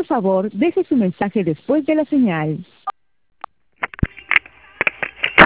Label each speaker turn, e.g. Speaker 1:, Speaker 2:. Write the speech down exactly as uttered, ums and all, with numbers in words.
Speaker 1: favor, deje su mensaje después de la señal.